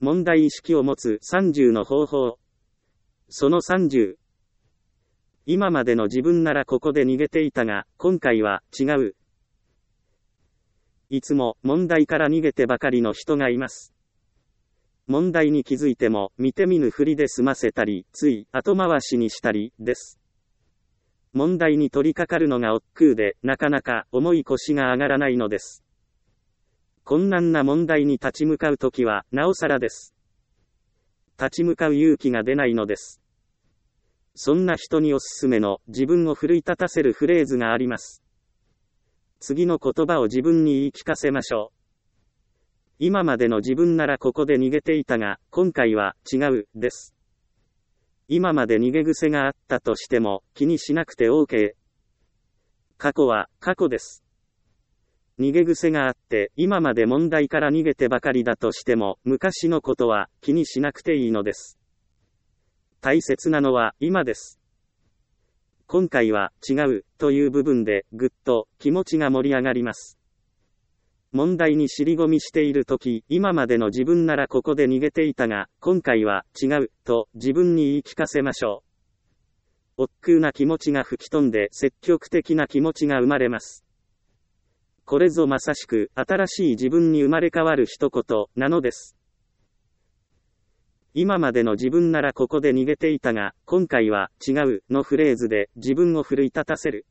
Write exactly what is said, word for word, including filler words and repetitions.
問題意識を持つさんじゅうの方法。そのさんじゅう。今までの自分ならここで逃げていたが、今回は違う。いつも問題から逃げてばかりの人がいます。問題に気づいても見て見ぬふりで済ませたり、つい後回しにしたりです。問題に取り掛かるのが億劫で、なかなか重い腰が上がらないのです。困難な問題に立ち向かうときは、なおさらです。立ち向かう勇気が出ないのです。そんな人におすすめの自分を奮い立たせるフレーズがあります。次の言葉を自分に言い聞かせましょう。今までの自分ならここで逃げていたが、今回は違う、です。今まで逃げ癖があったとしても、気にしなくて OK。過去は、過去です。逃げ癖があって、今まで問題から逃げてばかりだとしても、昔のことは、気にしなくていいのです。大切なのは、今です。今回は、違う、という部分で、ぐっと、気持ちが盛り上がります。問題に尻込みしているとき、今までの自分ならここで逃げていたが、今回は違う、と自分に言い聞かせましょう。億劫な気持ちが吹き飛んで積極的な気持ちが生まれます。これぞまさしく新しい自分に生まれ変わる一言なのです。今までの自分ならここで逃げていたが、今回は違うのフレーズで自分を奮い立たせる。